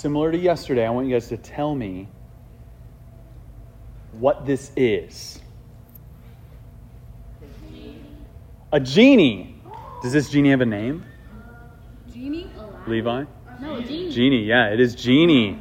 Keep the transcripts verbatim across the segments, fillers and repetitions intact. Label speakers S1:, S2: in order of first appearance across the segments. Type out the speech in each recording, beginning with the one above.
S1: similar to yesterday, I want you guys to tell me what this is. A genie. Does this genie have a name?
S2: Genie?
S1: Levi?
S2: No, genie.
S1: Genie, yeah, it is genie.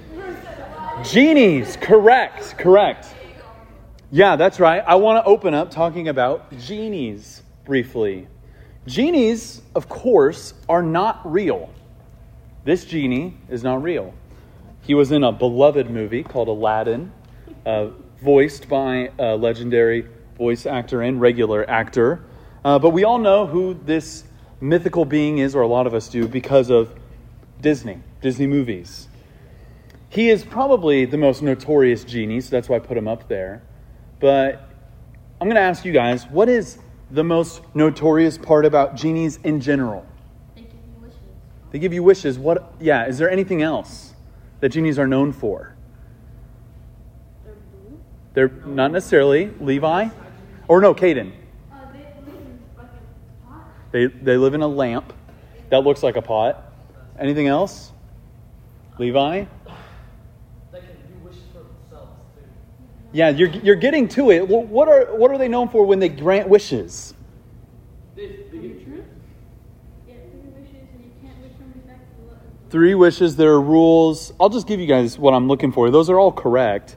S1: Genies, correct, correct. Yeah, that's right. I want to open up talking about genies briefly. Genies, of course, are not real. This genie is not real. He was in a beloved movie called Aladdin, uh, voiced by a legendary voice actor and regular actor. Uh, but we all know who this mythical being is, or a lot of us do, because of Disney, Disney movies. He is probably the most notorious genie, so that's why I put him up there. But I'm going to ask you guys, what is the most notorious part about genies in general?
S2: They give you wishes.
S1: They give you wishes. What? Yeah, is there anything else that genies are known for?
S2: They're blue.
S1: They're not necessarily. Levi? Or no, Caden.
S2: Uh, they live in like a pot.
S1: They, they live in a lamp that looks like a pot. Anything else? Levi?
S3: They can do wishes for themselves too.
S1: Yeah, you're you're getting to it. Well, what are what are they known for when they grant wishes?
S3: They, they get
S2: True? Yeah, three wishes and you can't wish somebody back to life.
S1: Three wishes, there are rules. I'll just give you guys what I'm looking for. Those are all correct.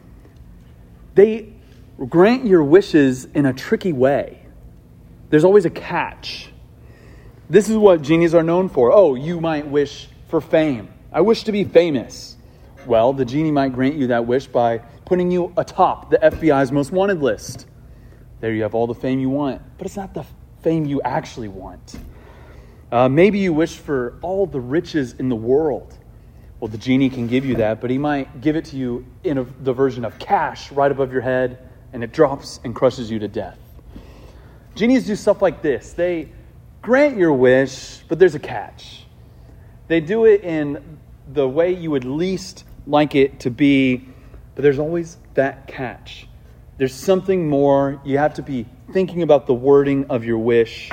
S1: They grant your wishes in a tricky way. There's always a catch. This is what genies are known for. Oh, you might wish for fame. I wish to be famous. Well, the genie might grant you that wish by putting you atop the F B I's most wanted list. There you have all the fame you want, but it's not the fame you actually want. Uh, maybe you wish for all the riches in the world. Well, the genie can give you that, but he might give it to you in a, the version of cash right above your head, and it drops and crushes you to death. Genies do stuff like this. They grant your wish, but there's a catch. They do it in the way you would least like it to be, but there's always that catch. There's something more. You have to be thinking about the wording of your wish.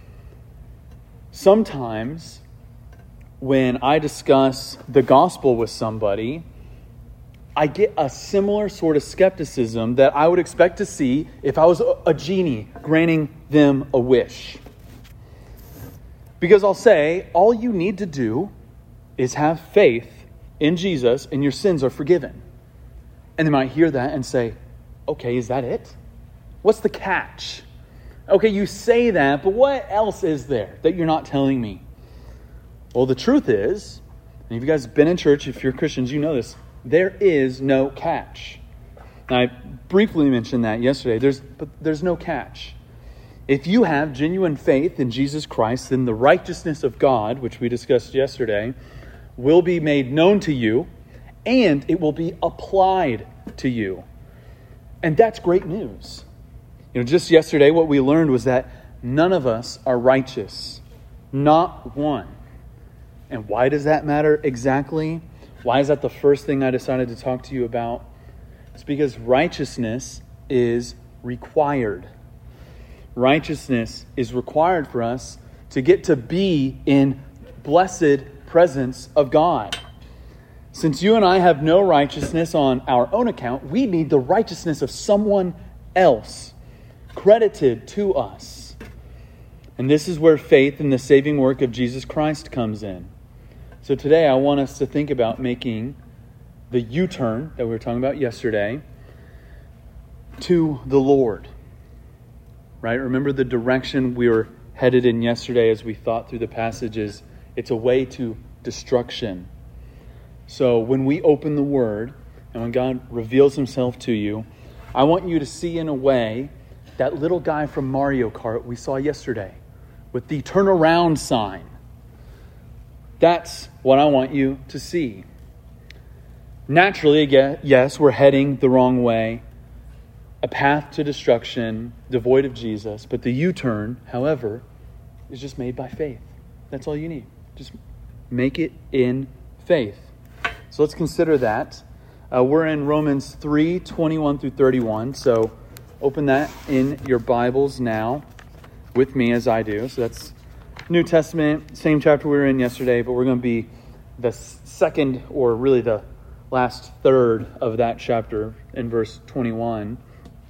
S1: Sometimes, when I discuss the gospel with somebody, I get a similar sort of skepticism that I would expect to see if I was a genie granting them a wish. Because I'll say, all you need to do is have faith in Jesus and your sins are forgiven. And they might hear that and say, okay, is that it? What's the catch? Okay, you say that, but what else is there that you're not telling me? Well, the truth is, and if you guys have been in church, if you're Christians, you know this, there is no catch. Now, I briefly mentioned that yesterday, there's, but there's no catch. If you have genuine faith in Jesus Christ, then the righteousness of God, which we discussed yesterday, will be made known to you, and it will be applied to you. And that's great news. You know, just yesterday, what we learned was that none of us are righteous. Not one. And why does that matter exactly? Why is that the first thing I decided to talk to you about? It's because righteousness is required. Righteousness is required for us to get to be in blessed presence of God. Since you and I have no righteousness on our own account, we need the righteousness of someone else credited to us. And this is where faith in the saving work of Jesus Christ comes in. So today I want us to think about making the U-turn that we were talking about yesterday to the Lord. Right? Remember the direction we were headed in yesterday as we thought through the passages. It's a way to destruction. So when we open the Word and when God reveals Himself to you, I want you to see in a way that little guy from Mario Kart we saw yesterday with the turn around sign. That's what I want you to see. Naturally, again, yes, we're heading the wrong way. A path to destruction, devoid of Jesus. But the U-turn, however, is just made by faith. That's all you need. Just make it in faith. So let's consider that. Uh, we're in Romans three, twenty-one through thirty-one. So open that in your Bibles now with me as I do. So that's New Testament, same chapter we were in yesterday, but we're going to be the second, or really the last third of that chapter in verse twenty-one,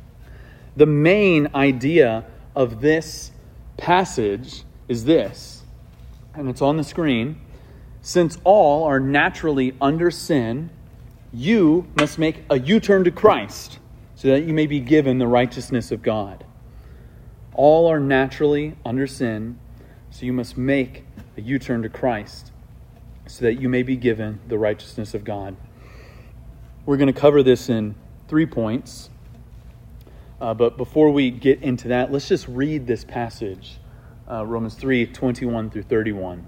S1: the main idea of this passage is this, and it's on the screen. Since all are naturally under sin, you must make a U-turn to Christ so that you may be given the righteousness of God. All are naturally under sin, so you must make a U-turn to Christ so that you may be given the righteousness of God. We're going to cover this in three points. Uh, but before we get into that, let's just read this passage, uh, Romans three, twenty-one through thirty-one.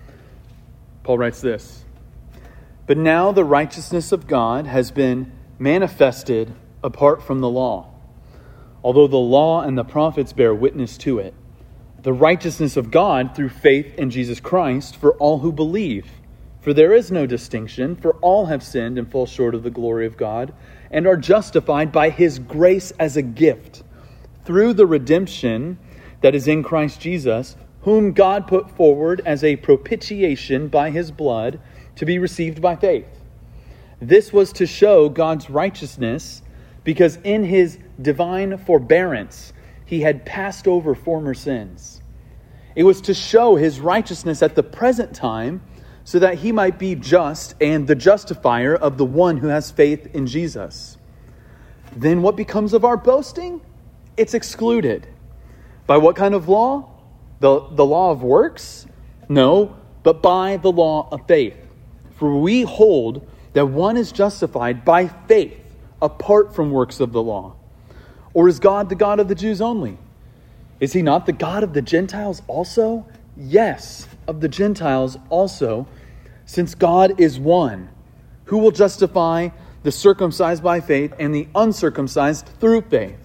S1: Paul writes this: "But now the righteousness of God has been manifested apart from the law, although the law and the prophets bear witness to it. The righteousness of God through faith in Jesus Christ for all who believe. For there is no distinction, for all have sinned and fall short of the glory of God, and are justified by His grace as a gift, through the redemption that is in Christ Jesus, whom God put forward as a propitiation by His blood to be received by faith. This was to show God's righteousness, because in His divine forbearance He had passed over former sins. It was to show His righteousness at the present time, so that He might be just and the justifier of the one who has faith in Jesus. Then what becomes of our boasting? It's excluded. By what kind of law? The, the law of works? No, but by the law of faith. For we hold that one is justified by faith apart from works of the law. Or is God the God of the Jews only? Is He not the God of the Gentiles also? Yes, of the Gentiles also, since God is one, who will justify the circumcised by faith and the uncircumcised through faith.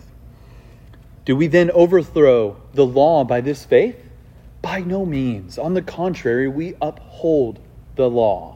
S1: Do we then overthrow the law by this faith? By no means. On the contrary, we uphold the law.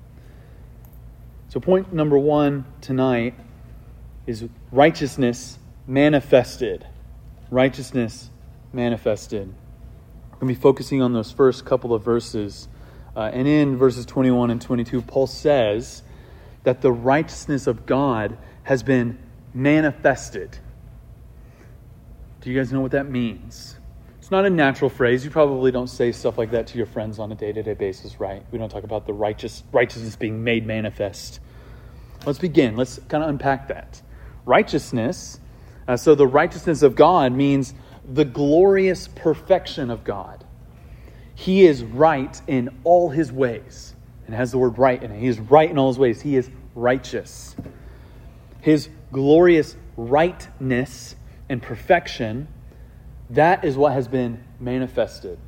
S1: So point number one tonight is righteousness manifested. Righteousness manifested. We're going to be focusing on those first couple of verses. Uh, and in verses twenty-one and twenty-two, Paul says that the righteousness of God has been manifested. Do you guys know what that means? It's not a natural phrase. You probably don't say stuff like that to your friends on a day-to-day basis, right? We don't talk about the righteous righteousness being made manifest. Let's begin. Let's kind of unpack that. Righteousness, uh, so the righteousness of God means the glorious perfection of God. He is right in all His ways. And it has the word right in it. He is right in all His ways. He is righteous. His glorious rightness and perfection, that is what has been manifested.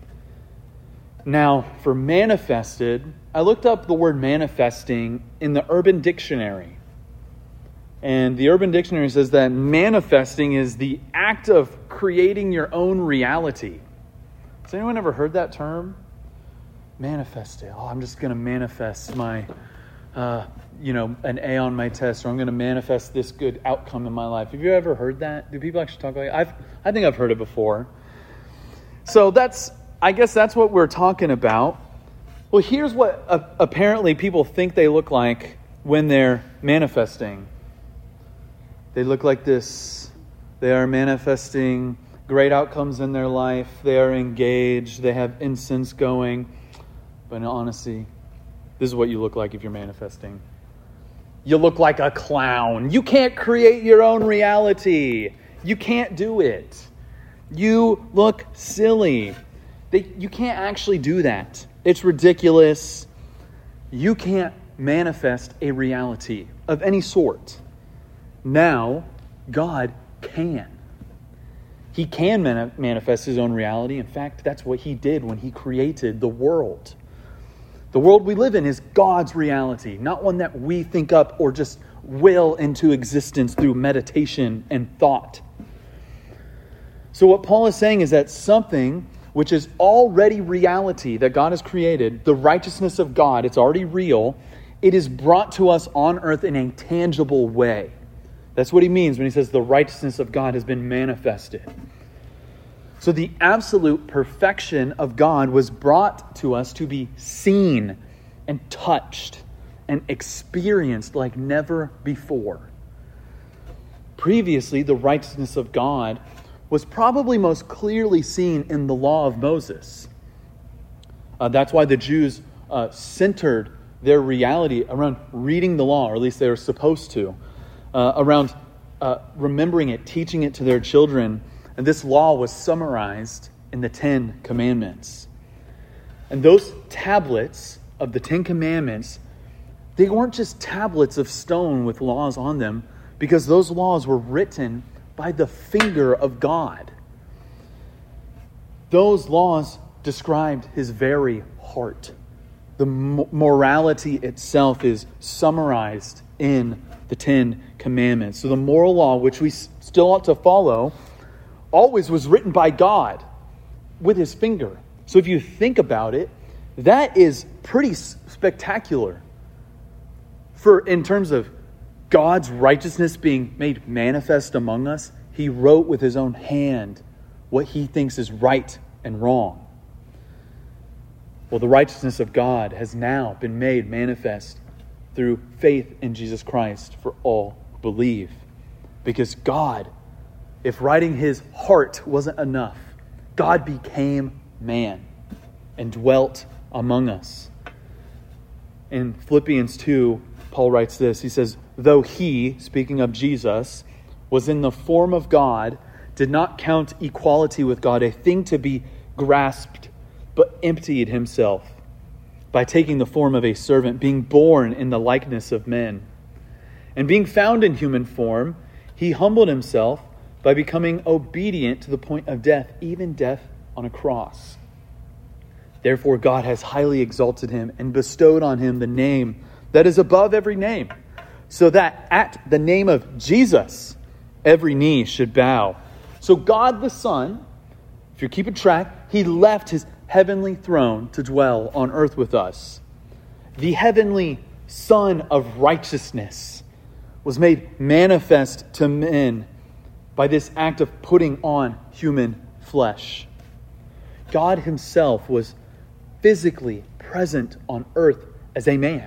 S1: Now, for manifested, I looked up the word manifesting in the Urban Dictionary. And the Urban Dictionary says that manifesting is the act of creating your own reality. Has anyone ever heard that term? Manifesting. Oh, I'm just going to manifest my, uh, you know, an A on my test, or I'm going to manifest this good outcome in my life. Have you ever heard that? Do people actually talk like that? I've, I think I've heard it before. So that's, I guess that's what we're talking about. Well, here's what uh, apparently people think they look like when they're manifesting. They look like this. They are manifesting great outcomes in their life. They are engaged. They have incense going. But in honesty, this is what you look like if you're manifesting. You look like a clown. You can't create your own reality. You can't do it. You look silly. They, you can't actually do that. It's ridiculous. You can't manifest a reality of any sort. Now, God can. He can mani- manifest His own reality. In fact, that's what He did when He created the world. The world we live in is God's reality, not one that we think up or just will into existence through meditation and thought. So what Paul is saying is that something which is already reality that God has created, the righteousness of God, it's already real, it is brought to us on earth in a tangible way. That's what he means when he says the righteousness of God has been manifested. So the absolute perfection of God was brought to us to be seen and touched and experienced like never before. Previously, the righteousness of God was probably most clearly seen in the law of Moses. Uh, that's why the Jews uh, centered their reality around reading the law, or at least they were supposed to, uh, around uh, remembering it, teaching it to their children. And this law was summarized in the Ten Commandments. And those tablets of the Ten Commandments, they weren't just tablets of stone with laws on them, because those laws were written by the finger of God. Those laws described his very heart. The morality itself is summarized in the Ten Commandments. So the moral law, which we still ought to follow, always was written by God with his finger. So if you think about it, that is pretty spectacular. For in terms of God's righteousness being made manifest among us, he wrote with his own hand what he thinks is right and wrong. Well, the righteousness of God has now been made manifest through faith in Jesus Christ for all who believe. Because God, if writing his heart wasn't enough, God became man and dwelt among us. In Philippians two, Paul writes this. He says, though he, speaking of Jesus, was in the form of God, did not count equality with God a thing to be grasped, but emptied himself by taking the form of a servant, being born in the likeness of men. And being found in human form, he humbled himself by becoming obedient to the point of death, even death on a cross. Therefore God has highly exalted him and bestowed on him the name that is above every name, so that at the name of Jesus, every knee should bow. So God the Son, if you're keeping track, he left his heavenly throne to dwell on earth with us. The heavenly Son of righteousness was made manifest to men by this act of putting on human flesh. God himself was physically present on earth as a man.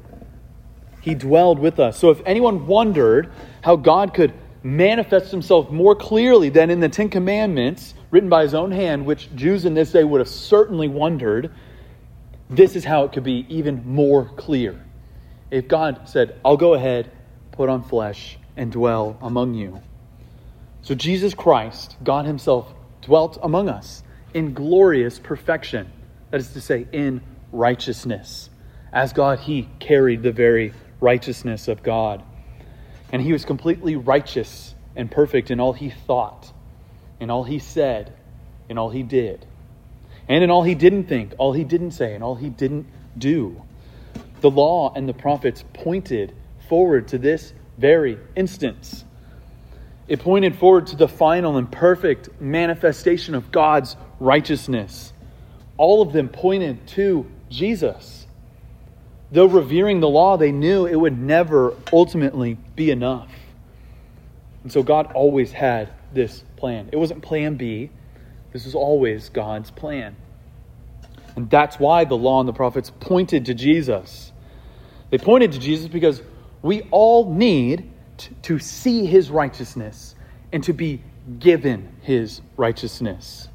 S1: He dwelled with us. So if anyone wondered how God could manifest himself more clearly than in the Ten Commandments, written by his own hand, which Jews in this day would have certainly wondered, this is how it could be even more clear. If God said, I'll go ahead, put on flesh, and dwell among you. So Jesus Christ, God himself, dwelt among us in glorious perfection. That is to say, in righteousness. As God, he carried the very righteousness of God. And he was completely righteous and perfect in all he thought, in all he said, in all he did. And in all he didn't think, all he didn't say, and all he didn't do. The law and the prophets pointed forward to this very instance. It pointed forward to the final and perfect manifestation of God's righteousness. All of them pointed to Jesus. Though revering the law, they knew it would never ultimately be enough. And so God always had this plan. It wasn't plan B. This was always God's plan. And that's why the law and the prophets pointed to Jesus. They pointed to Jesus because we all need to, to see his righteousness and to be given his righteousness.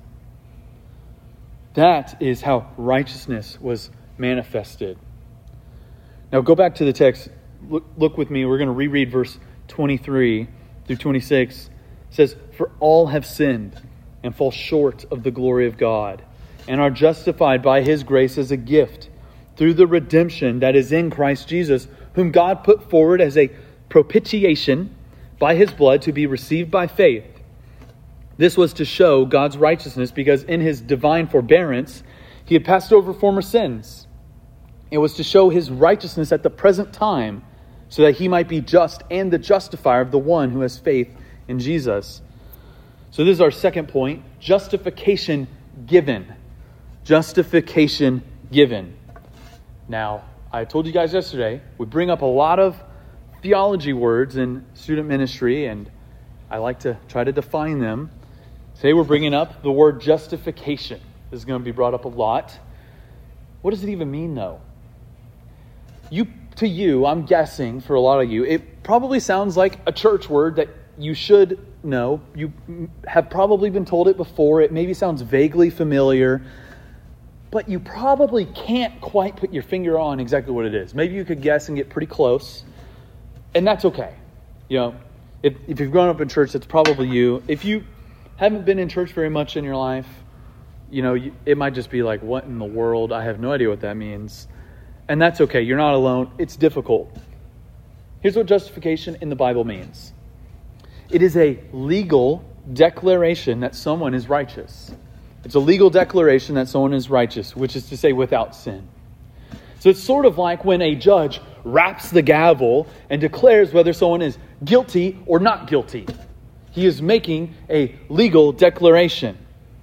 S1: That is how righteousness was manifested. Now go back to the text. Look, look with me. We're going to reread verse twenty-three through twenty-six. It says, for all have sinned and fall short of the glory of God, and are justified by his grace as a gift through the redemption that is in Christ Jesus, whom God put forward as a propitiation by his blood to be received by faith. This was to show God's righteousness, because in his divine forbearance he had passed over former sins. It was to show his righteousness at the present time, so that he might be just and the justifier of the one who has faith in Jesus. So this is our second point: justification given. Justification given. Now, I told you guys yesterday, we bring up a lot of theology words in student ministry, and I like to try to define them. Today we're bringing up the word justification. This is going to be brought up a lot. What does it even mean, though? you to you, I'm guessing for a lot of you, it probably sounds like a church word that you should know. You have probably been told it before. It maybe sounds vaguely familiar, but you probably can't quite put your finger on exactly what it is. Maybe you could guess and get pretty close, and that's okay. You know, if, if you've grown up in church, that's probably you. If you haven't been in church very much in your life, you know, you, it might just be like, what in the world? I have no idea what that means. And that's okay. You're not alone. It's difficult. Here's what justification in the Bible means. It is a legal declaration that someone is righteous. It's a legal declaration that someone is righteous, which is to say without sin. So it's sort of like when a judge raps the gavel and declares whether someone is guilty or not guilty. He is making a legal declaration.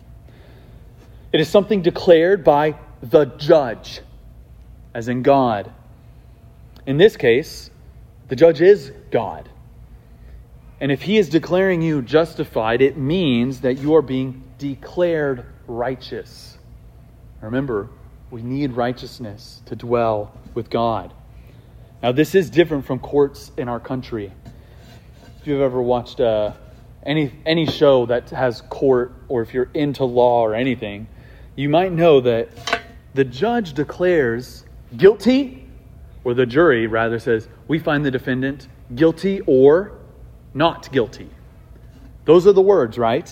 S1: It is something declared by the judge, as in God. In this case, the judge is God. And if he is declaring you justified, it means that you are being declared righteous. Remember, we need righteousness to dwell with God. Now, this is different from courts in our country. If you've ever watched uh, any any show that has court, or if you're into law or anything, you might know that the judge declares guilty, or the jury rather says, we find the defendant guilty or not guilty. Those are the words, right?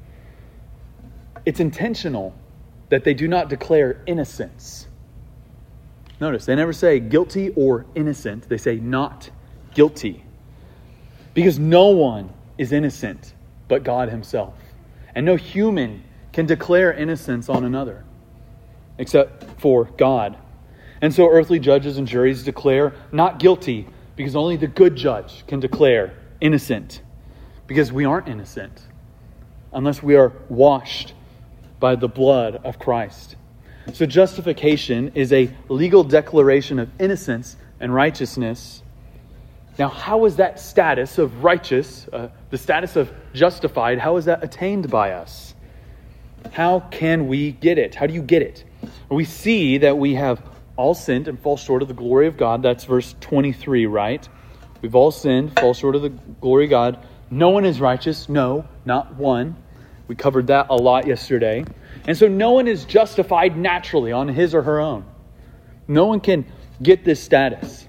S1: It's intentional that they do not declare innocence. Notice, they never say guilty or innocent. They say not guilty. Because no one is innocent but God himself. And no human can declare innocence on another except for God. And so earthly judges and juries declare not guilty because only the good judge can declare innocent, because we aren't innocent unless we are washed by the blood of Christ. So justification is a legal declaration of innocence and righteousness. Now, how is that status of righteous, uh, the status of justified, how is that attained by us? How can we get it? How do you get it? We see that we have all sinned and fall short of the glory of God. That's verse twenty-three, right? We've all sinned, fall short of the glory of God. No one is righteous. No, not one. We covered that a lot yesterday. And so no one is justified naturally on his or her own. No one can get this status.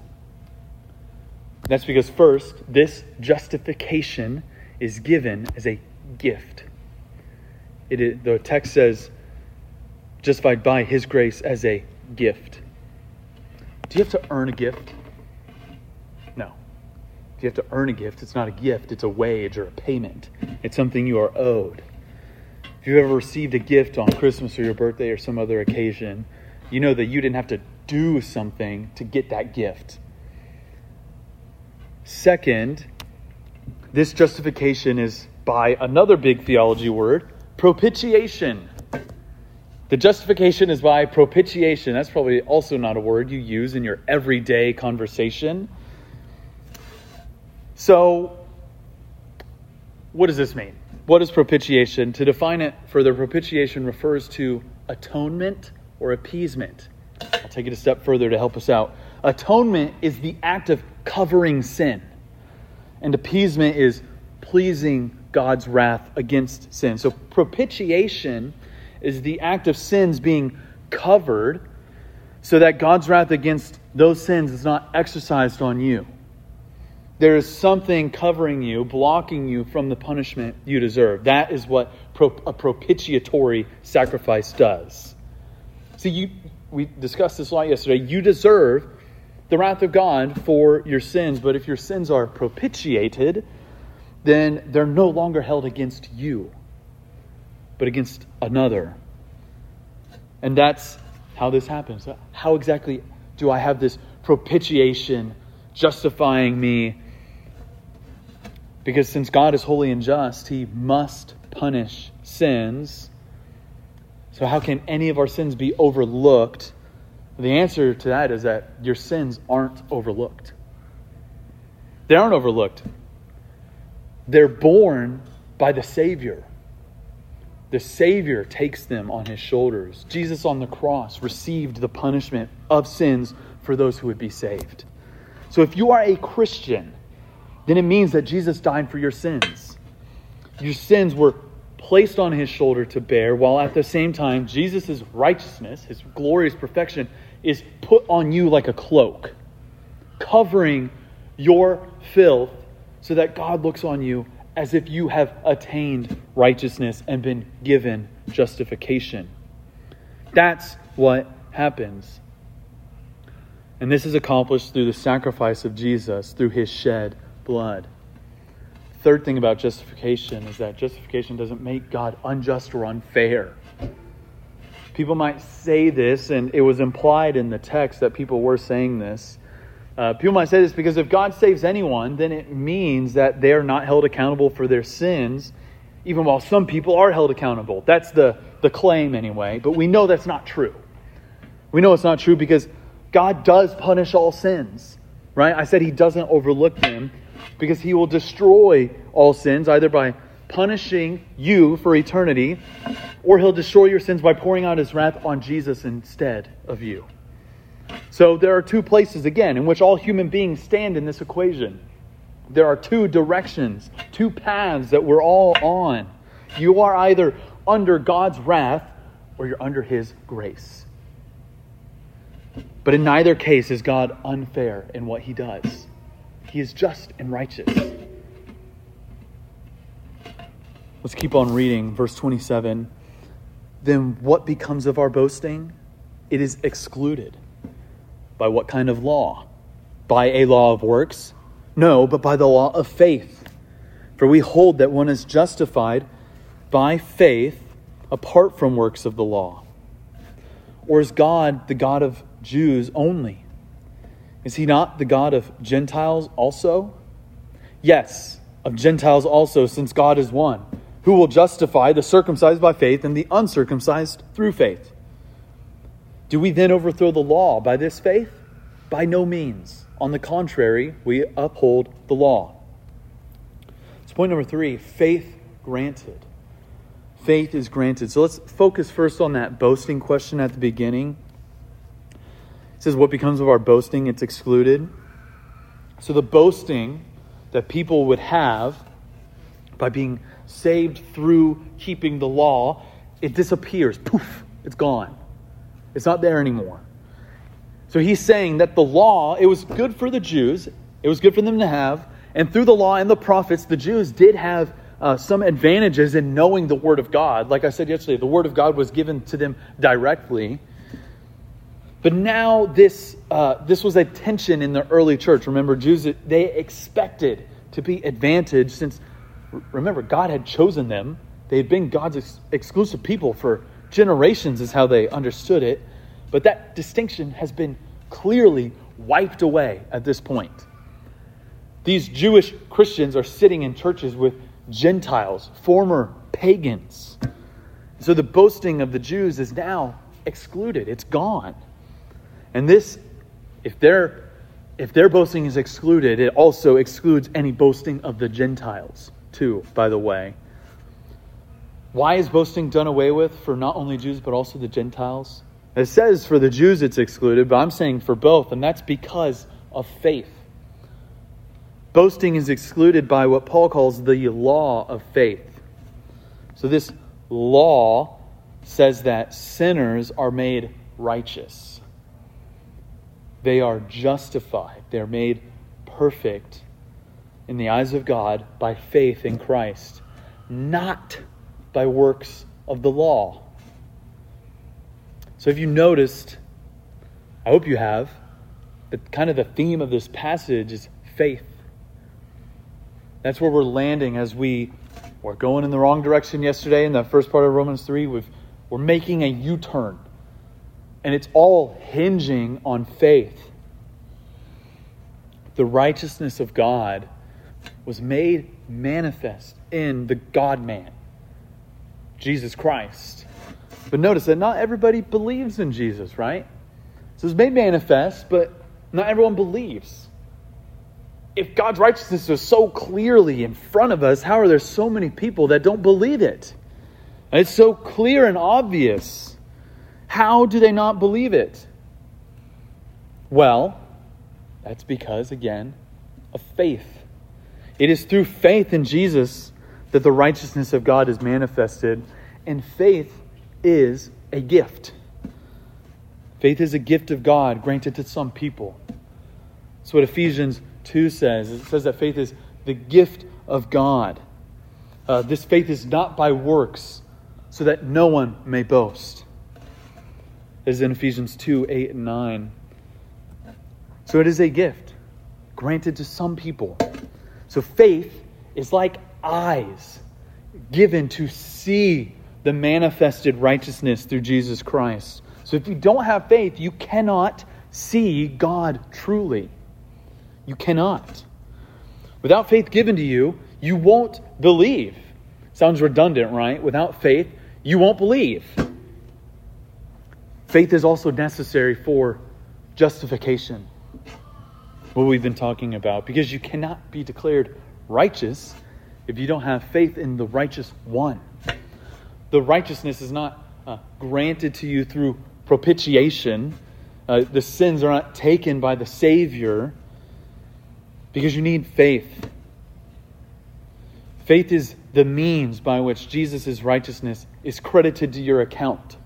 S1: That's because first, this justification is given as a gift. It is, the text says, justified by his grace as a gift. Do you have to earn a gift? No. If you have to earn a gift, it's not a gift, it's a wage or a payment. It's something you are owed. If you've ever received a gift on Christmas or your birthday or some other occasion, you know that you didn't have to do something to get that gift. Second, this justification is by another big theology word, propitiation. The justification is by propitiation. That's probably also not a word you use in your everyday conversation. So, what does this mean? What is propitiation? To define it further, propitiation refers to atonement or appeasement. I'll take it a step further to help us out. Atonement is the act of covering sin. And appeasement is pleasing God's wrath against sin. So propitiation is the act of sins being covered so that God's wrath against those sins is not exercised on you. There is something covering you, blocking you from the punishment you deserve. That is what pro- a propitiatory sacrifice does. See, you, we discussed this a lot yesterday. You deserve the wrath of God for your sins, but if your sins are propitiated, then they're no longer held against you, but against another. And that's how this happens. How exactly do I have this propitiation justifying me? Because since God is holy and just, He must punish sins. So how can any of our sins be overlooked? The answer to that is that your sins aren't overlooked. They aren't overlooked. They're borne by the Savior. The Savior takes them on His shoulders. Jesus on the cross received the punishment of sins for those who would be saved. So if you are a Christian, then it means that Jesus died for your sins. Your sins were placed on his shoulder to bear, while at the same time, Jesus' righteousness, his glorious perfection, is put on you like a cloak, covering your filth so that God looks on you as if you have attained righteousness and been given justification. That's what happens. And this is accomplished through the sacrifice of Jesus, through his shed blood. Third thing about justification is that justification doesn't make God unjust or unfair. People might say this, and it was implied in the text that people were saying this. Uh, people might say this because if God saves anyone, then it means that they are not held accountable for their sins, even while some people are held accountable. That's the, the claim anyway, but we know that's not true. We know it's not true because God does punish all sins, right? I said he doesn't overlook them because he will destroy all sins either by punishing you for eternity, or he'll destroy your sins by pouring out his wrath on Jesus instead of you. So there are two places, again, in which all human beings stand in this equation. There are two directions, two paths that we're all on. You are either under God's wrath or you're under his grace. But in neither case is God unfair in what he does. He is just and righteous. Let's keep on reading. Verse twenty-seven. Then what becomes of our boasting? It is excluded. By what kind of law? By a law of works? No, but by the law of faith. For we hold that one is justified by faith apart from works of the law. Or is God the God of Jews only? Is he not the God of Gentiles also? Yes, of Gentiles also, since God is one, who will justify the circumcised by faith and the uncircumcised through faith. Do we then overthrow the law by this faith? By no means. On the contrary, we uphold the law. So point number three, faith granted. Faith is granted. So let's focus first on that boasting question at the beginning. It says, what becomes of our boasting? It's excluded. So the boasting that people would have by being saved through keeping the law, it disappears. Poof, it's gone. It's not there anymore. So he's saying that the law, it was good for the Jews. It was good for them to have. And through the law and the prophets, the Jews did have uh, some advantages in knowing the Word of God. Like I said yesterday, the Word of God was given to them directly. But now this uh, this was a tension in the early church. Remember, Jews, they expected to be advantaged since, remember, God had chosen them. They had been God's ex- exclusive people for generations is how they understood it. But that distinction has been clearly wiped away at this point. These Jewish Christians are sitting in churches with Gentiles, former pagans. So the boasting of the Jews is now excluded. It's gone. And this, if their if their boasting is excluded, it also excludes any boasting of the Gentiles too, by the way. Why is boasting done away with for not only Jews but also the Gentiles? It says for the Jews it's excluded, but I'm saying for both, and that's because of faith. Boasting is excluded by what Paul calls the law of faith. So this law says that sinners are made righteous. They are justified. They're made perfect in the eyes of God by faith in Christ, not by works of the law. So if you noticed, I hope you have, that kind of the theme of this passage is faith. That's where we're landing as we were going in the wrong direction yesterday in the first part of Romans three. We've, we're making a U-turn. And it's all hinging on faith. The righteousness of God was made manifest in the God-man, Jesus Christ. But notice that not everybody believes in Jesus, right? So it's made manifest, but not everyone believes. If God's righteousness is so clearly in front of us, how are there so many people that don't believe it? And it's so clear and obvious. How do they not believe it? Well, that's because, again, of faith. It is through faith in Jesus that the righteousness of God is manifested, and faith is a gift. Faith is a gift of God granted to some people. That's what Ephesians two says. It says that faith is the gift of God. Uh, this faith is not by works, so that no one may boast. This is in Ephesians two, eight, and nine. So it is a gift granted to some people. So faith is like eyes given to see the manifested righteousness through Jesus Christ. So if you don't have faith, you cannot see God truly. You cannot. Without faith given to you, you won't believe. Sounds redundant, right? Without faith, you won't believe. Faith is also necessary for justification, what we've been talking about, because you cannot be declared righteous if you don't have faith in the righteous one. The righteousness is not uh, granted to you through propitiation. Uh, the sins are not taken by the Savior, because you need faith. Faith is the means by which Jesus' righteousness is credited to your account.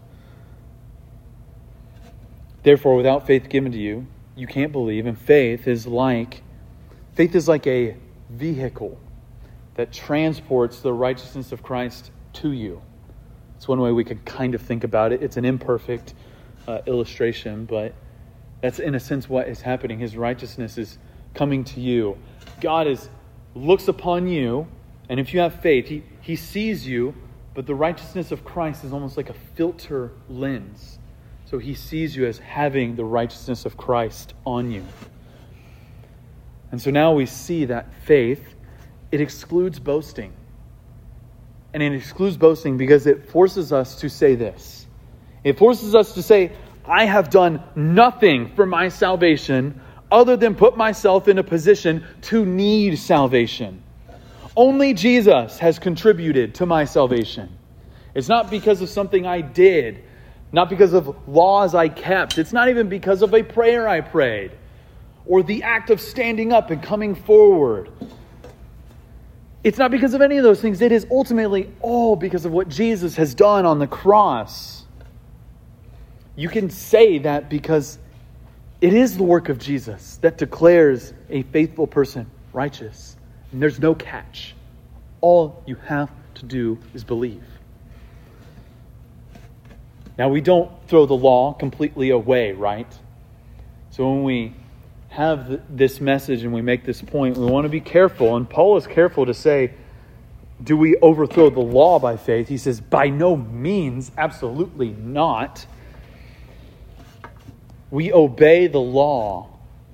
S1: Therefore, without faith given to you, you can't believe. And faith is like faith is like a vehicle that transports the righteousness of Christ to you. It's one way we could kind of think about it. It's an imperfect uh, illustration, but that's in a sense what is happening. His righteousness is coming to you. God is looks upon you, and if you have faith, He, he sees you, but the righteousness of Christ is almost like a filter lens. So He sees you as having the righteousness of Christ on you. And so now we see that faith, it excludes boasting. And it excludes boasting because it forces us to say this. It forces us to say, I have done nothing for my salvation other than put myself in a position to need salvation. Only Jesus has contributed to my salvation. It's not because of something I did, not because of laws I kept. It's not even because of a prayer I prayed or the act of standing up and coming forward. It's not because of any of those things. It is ultimately all because of what Jesus has done on the cross. You can say that because it is the work of Jesus that declares a faithful person righteous. And there's no catch. All you have to do is believe. Now, we don't throw the law completely away, right? So when we have this message and we make this point, we want to be careful. And Paul is careful to say, do we overthrow the law by faith? He says, by no means, absolutely not. We obey the law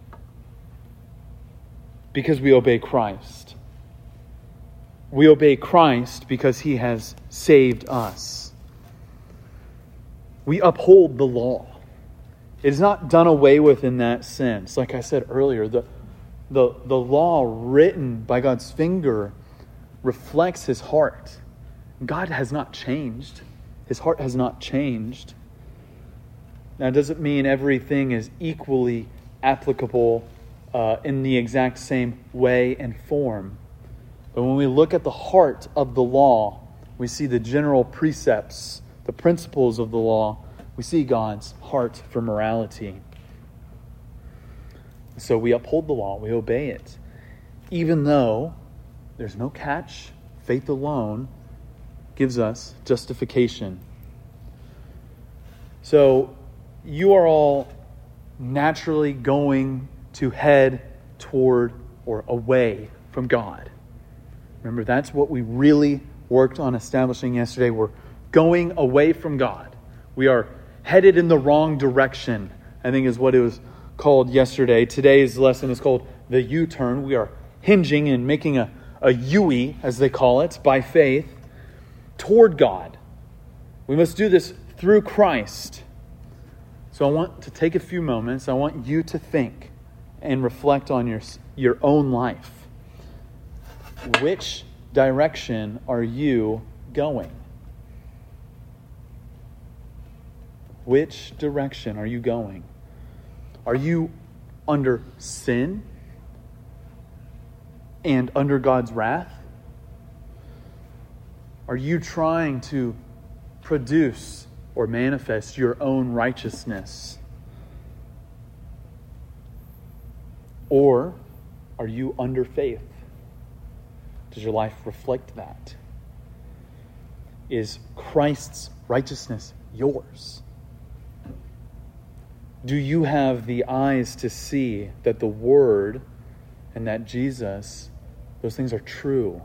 S1: because we obey Christ. We obey Christ because He has saved us. We uphold the law. It is not done away with in that sense. Like I said earlier, the, the, the law written by God's finger reflects His heart. God has not changed. His heart has not changed. Now, it doesn't mean everything is equally applicable uh, in the exact same way and form. But when we look at the heart of the law, we see the general precepts, the principles of the law. We see God's heart for morality. So we uphold the law, we obey it. Even though there's no catch, faith alone gives us justification. So you are all naturally going to head toward or away from God. Remember, that's what we really worked on establishing yesterday. We're going away from God. We are headed in the wrong direction, I think is what it was called yesterday. Today's lesson is called the U-turn. We are hinging and making a, a U-E, as they call it, by faith, toward God. We must do this through Christ. So I want to take a few moments. I want you to think and reflect on your, your own life. Which direction are you going? Which direction are you going? Are you under sin and under God's wrath? Are you trying to produce or manifest your own righteousness? Or are you under faith? Does your life reflect that? Is Christ's righteousness yours? Do you have the eyes to see that the Word and that Jesus, those things are true?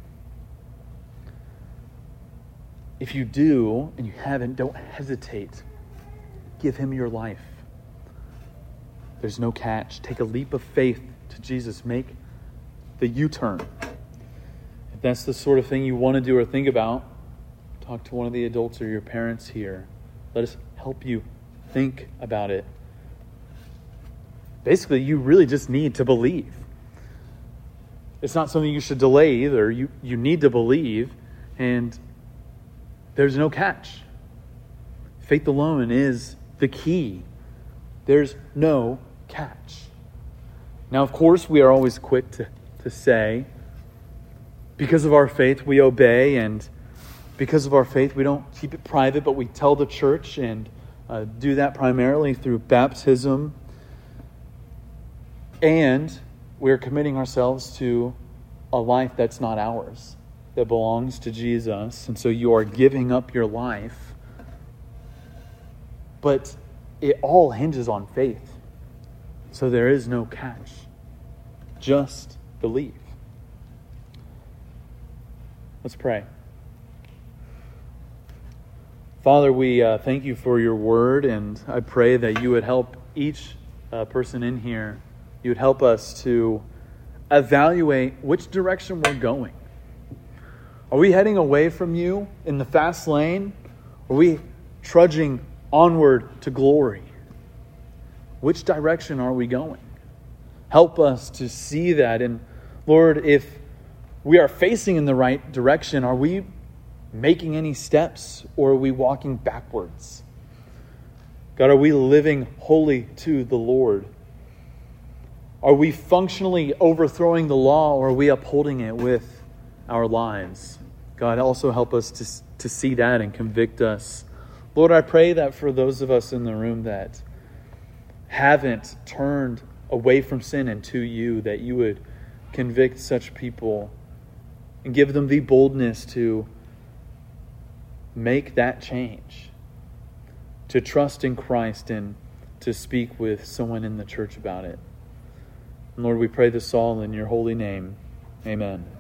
S1: If you do, and you haven't, don't hesitate. Give Him your life. There's no catch. Take a leap of faith to Jesus. Make the U-turn. If that's the sort of thing you want to do or think about, talk to one of the adults or your parents here. Let us help you think about it. Basically, you really just need to believe. It's not something you should delay either. You, you need to believe, and there's no catch. Faith alone is the key. There's no catch. Now, of course, we are always quick to, to say, because of our faith, we obey, and because of our faith, we don't keep it private, but we tell the church, and uh, do that primarily through baptism. And we're committing ourselves to a life that's not ours, that belongs to Jesus. And so you are giving up your life. But it all hinges on faith. So there is no catch. Just believe. Let's pray. Father, we uh, thank you for your word, and I pray that you would help each uh, person in here. You would help us to evaluate which direction we're going. Are we heading away from you in the fast lane? Are we trudging onward to glory? Which direction are we going? Help us to see that. And Lord, if we are facing in the right direction, are we making any steps, or are we walking backwards? God, are we living holy to the Lord? Are we functionally overthrowing the law, or are we upholding it with our lives? God, also help us to, to see that and convict us. Lord, I pray that for those of us in the room that haven't turned away from sin and to you, that you would convict such people and give them the boldness to make that change, to trust in Christ and to speak with someone in the church about it. And Lord, we pray this all in your holy name. Amen.